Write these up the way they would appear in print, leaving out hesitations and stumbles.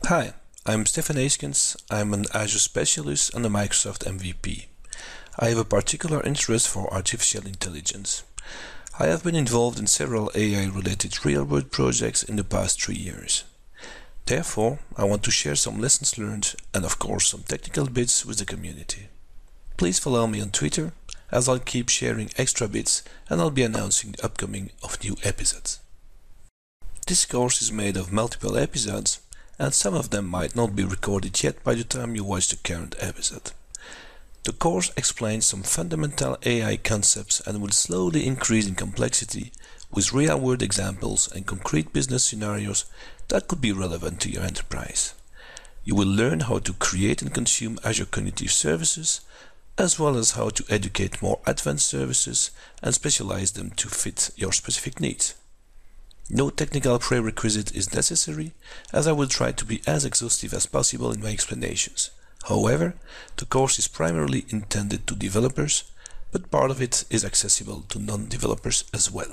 Hi, I'm Stefan Eeskens. I'm an Azure specialist and a Microsoft MVP. I have a particular interest for artificial intelligence. I have been involved in several AI-related real-world projects in the past 3 years. Therefore, I want to share some lessons learned and of course some technical bits with the community. Please follow me on Twitter, as I'll keep sharing extra bits and I'll be announcing the upcoming of new episodes. This course is made of multiple episodes, and some of them might not be recorded yet by the time you watch the current episode. The course explains some fundamental AI concepts and will slowly increase in complexity with real-world examples and concrete business scenarios that could be relevant to your enterprise. You will learn how to create and consume Azure Cognitive Services, as well as how to educate more advanced services and specialize them to fit your specific needs. No technical prerequisite is necessary, as I will try to be as exhaustive as possible in my explanations. However, the course is primarily intended to developers, but part of it is accessible to non-developers as well.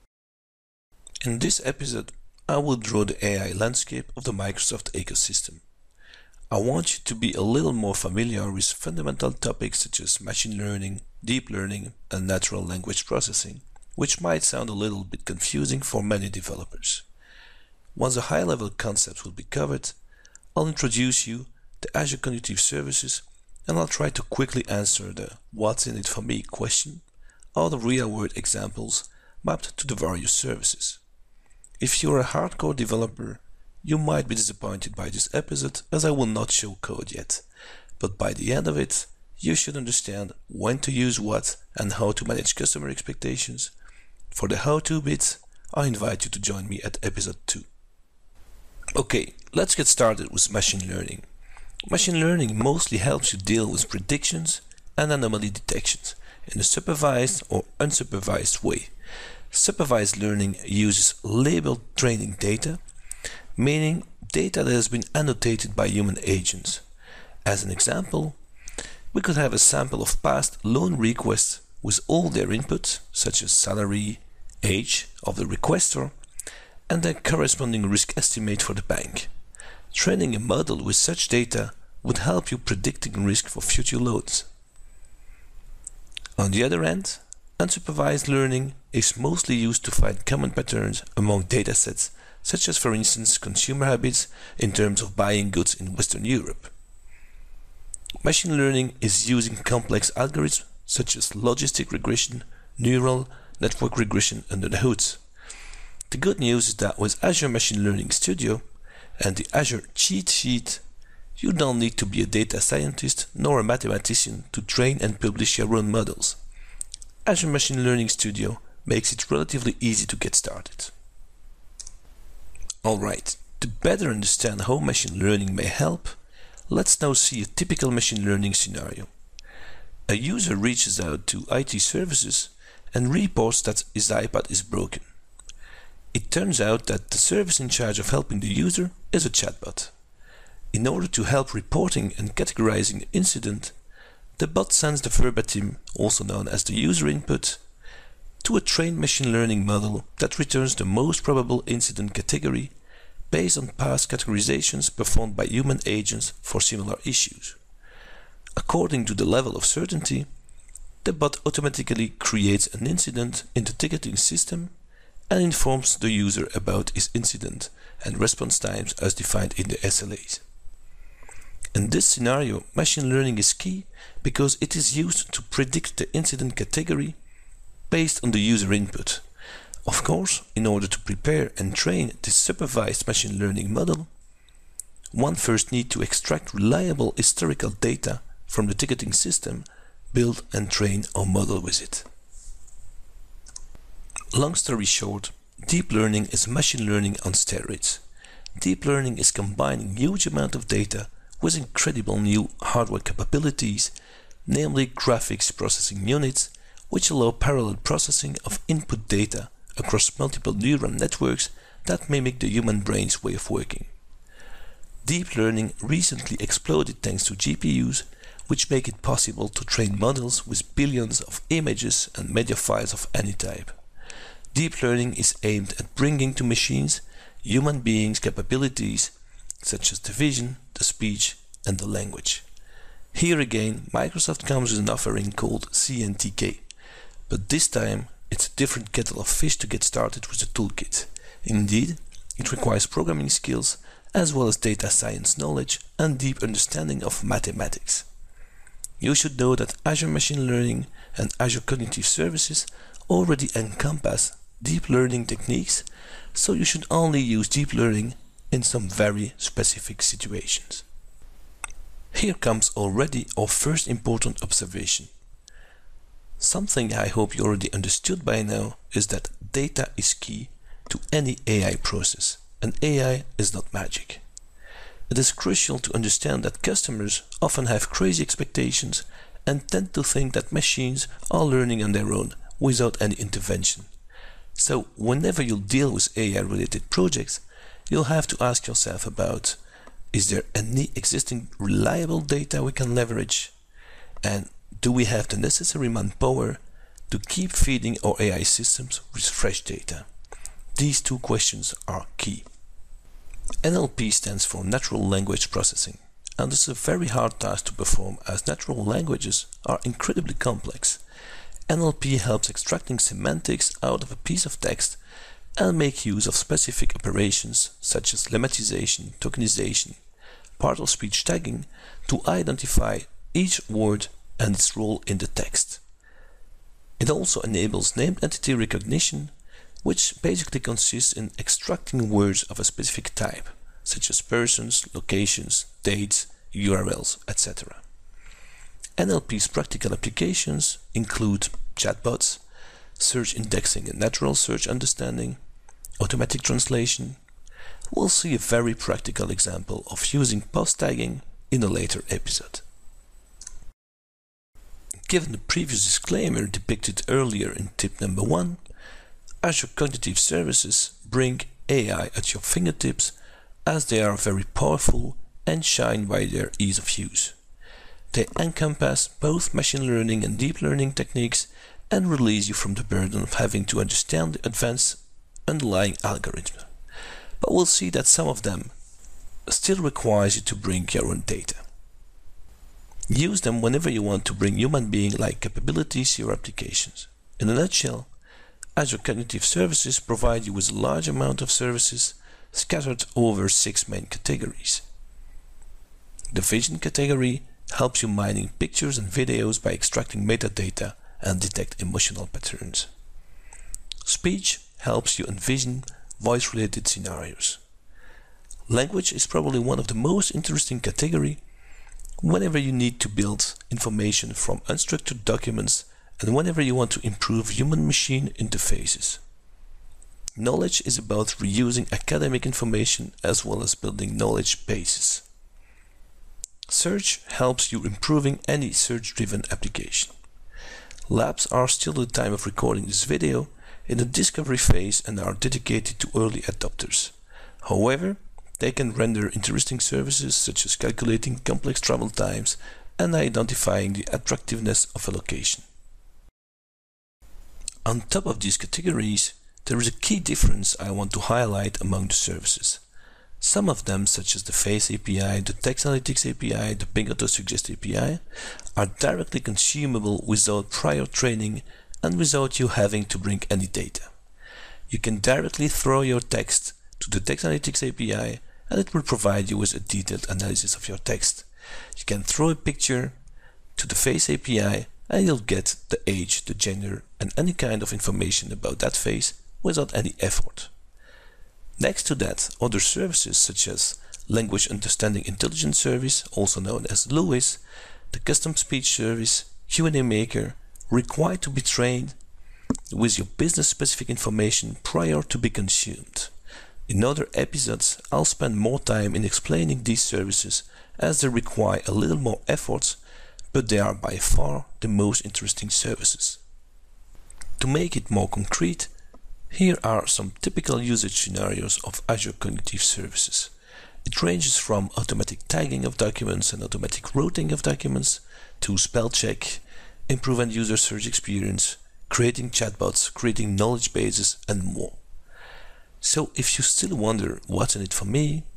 In this episode, I will draw the AI landscape of the Microsoft ecosystem. I want you to be a little more familiar with fundamental topics such as machine learning, deep learning, and natural language processing, which might sound a little bit confusing for many developers. Once the high-level concepts will be covered, I'll introduce you to Azure Cognitive Services, and I'll try to quickly answer the "what's in it for me" question or the real-world examples mapped to the various services. If you're a hardcore developer, you might be disappointed by this episode as I will not show code yet, but by the end of it, you should understand when to use what and how to manage customer expectations. For the how-to bits, I invite you to join me at episode 2. Okay, let's get started with machine learning. Machine learning mostly helps you deal with predictions and anomaly detections in a supervised or unsupervised way. Supervised learning uses labeled training data, meaning data that has been annotated by human agents. As an example, we could have a sample of past loan requests with all their inputs, such as salary, age of the requestor, and their corresponding risk estimate for the bank. Training a model with such data would help you predicting risk for future loans. On the other hand, unsupervised learning is mostly used to find common patterns among datasets, such as for instance consumer habits in terms of buying goods in Western Europe. Machine learning is using complex algorithms such as logistic regression, neural network regression under the hood. The good news is that with Azure Machine Learning Studio and the Azure Cheat Sheet, you don't need to be a data scientist nor a mathematician to train and publish your own models. Azure Machine Learning Studio makes it relatively easy to get started. Alright, to better understand how machine learning may help, let's now see a typical machine learning scenario. A user reaches out to IT services and reports that his iPad is broken. It turns out that the service in charge of helping the user is a chatbot. In order to help reporting and categorizing the incident, the bot sends the verbatim, also known as the user input, to a trained machine learning model that returns the most probable incident category based on past categorizations performed by human agents for similar issues. According to the level of certainty, the bot automatically creates an incident in the ticketing system and informs the user about his incident and response times as defined in the SLAs. In this scenario, machine learning is key because it is used to predict the incident category based on the user input. Of course, in order to prepare and train this supervised machine learning model, one first needs to extract reliable historical data from the ticketing system, build and train our model with it. Long story short, deep learning is machine learning on steroids. Deep learning is combining huge amount of data with incredible new hardware capabilities, namely graphics processing units, which allow parallel processing of input data across multiple neural networks that mimic the human brain's way of working. Deep learning recently exploded thanks to GPUs, which make it possible to train models with billions of images and media files of any type. Deep learning is aimed at bringing to machines human beings' capabilities such as the vision, the speech, and the language. Here again, Microsoft comes with an offering called CNTK, but this time it's a different kettle of fish to get started with the toolkit. Indeed, it requires programming skills as well as data science knowledge and deep understanding of mathematics. You should know that Azure Machine Learning and Azure Cognitive Services already encompass deep learning techniques, so you should only use deep learning in some very specific situations. Here comes already our first important observation. Something I hope you already understood by now is that data is key to any AI process, and AI is not magic. It is crucial to understand that customers often have crazy expectations and tend to think that machines are learning on their own without any intervention. So whenever you deal with AI-related projects, you'll have to ask yourself about: is there any existing reliable data we can leverage? And do we have the necessary manpower to keep feeding our AI systems with fresh data? These two questions are key. NLP stands for Natural Language Processing, and it's a very hard task to perform as natural languages are incredibly complex. NLP helps extracting semantics out of a piece of text and make use of specific operations such as lemmatization, tokenization, partial speech tagging to identify each word and its role in the text. It also enables named entity recognition, which basically consists in extracting words of a specific type, such as persons, locations, dates, URLs, etc. NLP's practical applications include chatbots, search indexing and natural search understanding, automatic translation. We'll see a very practical example of using post tagging in a later episode. Given the previous disclaimer depicted earlier in tip number 1, Azure Cognitive Services bring AI at your fingertips as they are very powerful and shine by their ease of use. They encompass both machine learning and deep learning techniques and release you from the burden of having to understand the advanced underlying algorithms. But we'll see that some of them still requires you to bring your own data. Use them whenever you want to bring human being-like capabilities to your applications. In a nutshell, Azure Cognitive Services provide you with a large amount of services scattered over 6 main categories. The vision category helps you mining pictures and videos by extracting metadata and detect emotional patterns. Speech helps you envision voice-related scenarios. Language is probably one of the most interesting categories whenever you need to build information from unstructured documents and whenever you want to improve human-machine interfaces. Knowledge is about reusing academic information as well as building knowledge bases. Search helps you improving any search-driven application. Labs are still at the time of recording this video in the discovery phase and are dedicated to early adopters. However, they can render interesting services such as calculating complex travel times and identifying the attractiveness of a location. On top of these categories, there is a key difference I want to highlight among the services. Some of them, such as the Face API, the Text Analytics API, the Bing AutoSuggest API, are directly consumable without prior training and without you having to bring any data. You can directly throw your text to the Text Analytics API and it will provide you with a detailed analysis of your text. You can throw a picture to the Face API and you'll get the age, the gender and any kind of information about that face without any effort. Next to that, other services such as Language Understanding Intelligence Service, also known as LUIS, the Custom Speech Service, Q&A Maker, require to be trained with your business-specific information prior to be consumed. In other episodes, I'll spend more time in explaining these services as they require a little more effort, but they are by far the most interesting services. To make it more concrete, here are some typical usage scenarios of Azure Cognitive Services. It ranges from automatic tagging of documents and automatic routing of documents to spell check, improve end-user search experience, creating chatbots, creating knowledge bases, and more. So if you still wonder what's in it for me,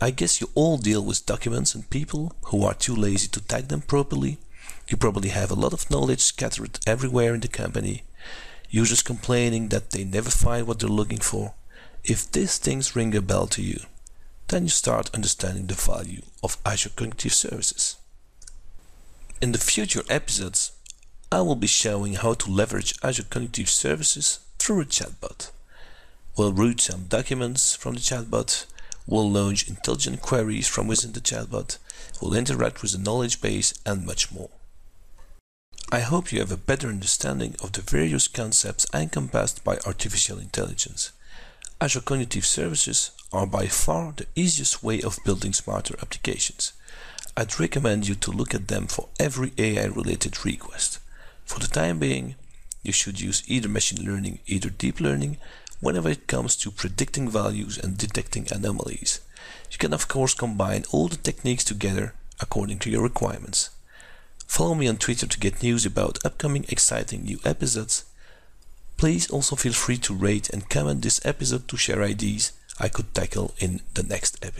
I guess you all deal with documents and people who are too lazy to tag them properly. You probably have a lot of knowledge scattered everywhere in the company. Users complaining that they never find what they're looking for. If these things ring a bell to you, then you start understanding the value of Azure Cognitive Services. In the future episodes, I will be showing how to leverage Azure Cognitive Services through a chatbot. We'll route some documents from the chatbot, we'll launch intelligent queries from within the chatbot, we'll interact with the knowledge base, and much more. I hope you have a better understanding of the various concepts encompassed by artificial intelligence. Azure Cognitive Services are by far the easiest way of building smarter applications. I'd recommend you to look at them for every AI-related request. For the time being, you should use either machine learning, either deep learning, whenever it comes to predicting values and detecting anomalies. You can of course combine all the techniques together according to your requirements. Follow me on Twitter to get news about upcoming exciting new episodes. Please also feel free to rate and comment this episode to share ideas I could tackle in the next episode.